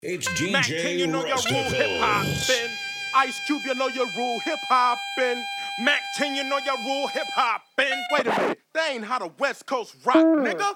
It's DJ Mac 10, you know your rule Rusticles. hip-hoppin'. Ice Cube, you know your rule hip-hoppin'. Mac 10, you know your rule hip-hoppin'. Wait a minute, that ain't how the West Coast rock, nigga.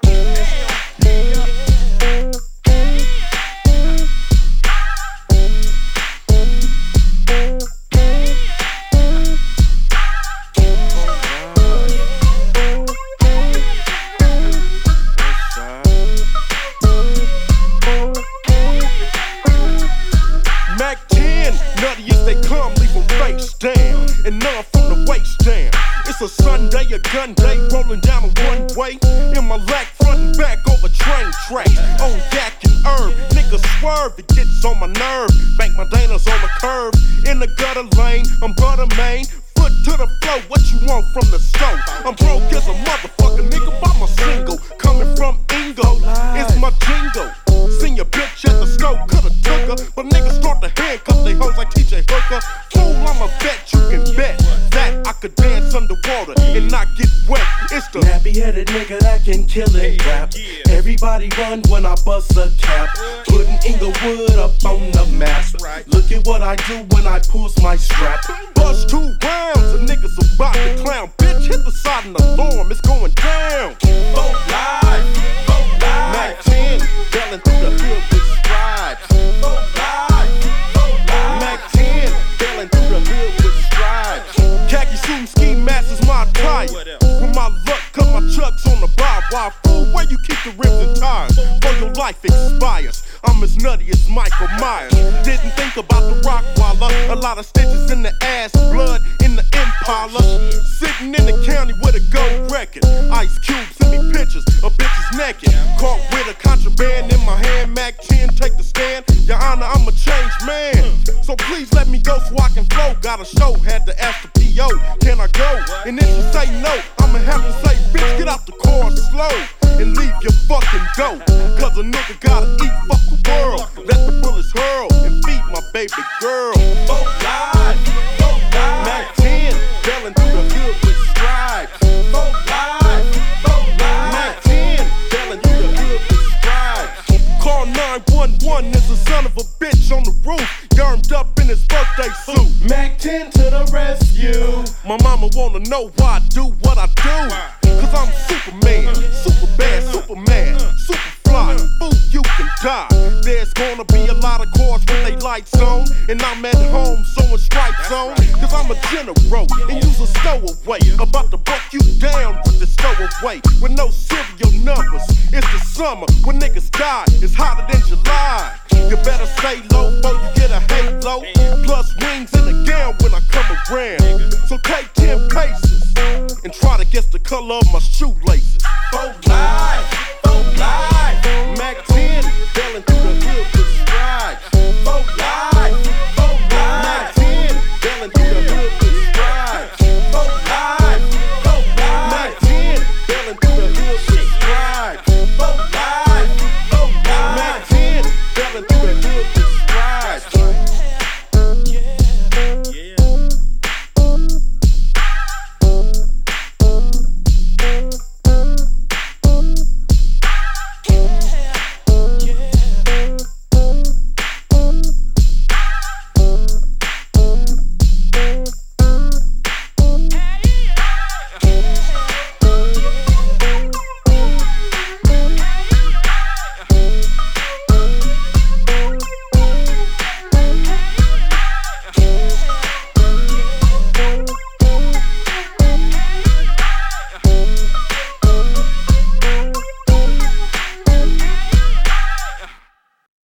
Mac 10, nutty as they come, leave them face down. And none from the waist down. It's a Sunday, a gun day, rolling down a one-way. In my lack, front and back over train tracks. On Yak and Herb, niggas swerve, it gets on my nerve. Bank my Danas on the curb. In the gutter lane, I'm butter main. Foot to the floor, what you want from the stove? I'm broke as a motherfucker, nigga, buy my single. Coming from Ingo, it's my jingle. Seen your bitch at the scope, coulda took her. But niggas start to handcuff they hoes like TJ Hooker. Fool, I'm a vet, you can bet that I could dance underwater and not get wet. It's the nappy-headed nigga that can kill it rap. Everybody run when I bust a cap. Putting Inglewood up on the map. Look at what I do when I pulls my strap. bust 2 rounds, the niggas about to clown. Bitch, hit the side of the alarm, it's going down. Vote live, vote live. Mac 10, yelling through the hood with strides. Vote live, vote live. Mac 10, yelling through the hood with strides. Khaki suit, ski mask is my attire. With my luck, cut my chucks on the bar. Why, fool, where you keep the rims and tires? For your life expires. I'm as nutty as Michael Myers. Didn't think about the Rockwaller. A lot of stitches in the ass, blood in the Impala. Sitting in the county with a gold record. Ice Cube send me pictures of bitches naked. Caught with a contraband in my hand. Mac 10, take the stand. Your Honor, I'm a changed man. So please let me go so I can flow. Got a show, had to ask the P.O. Can I go? And if you say no, I'ma have to say, bitch, get out the car slow. And leave your fucking dough. Cause a nigga gotta eat, fuck the world. Let the bullets hurl and feed my baby girl. Vote live, vote live. Mac 10, yelling through the hood with strides. Vote live, vote live. Mac 10, yelling through the hood with strides. Call 911, there's a son of a bitch on the roof. Yarmed up in his birthday suit. Mac 10 to the rescue. My mama wanna know why I do what I do. Cause I'm Superman, super bad, Superman, super fly. Fool, you can die. There's gonna be a lot of cars with they lights on. And I'm at home sewing stripes on. Cause I'm a general and use a stowaway. About to buck you down with the stowaway. With no serial numbers. It's the summer when niggas die. It's hotter than July. You better stay low before you get a halo. Plus wings in the gown when I come around. So take 10 paces and try to guess the color of my shoelaces. Vote live, vote live. Mac 10, yelling through the hood with strides. Vote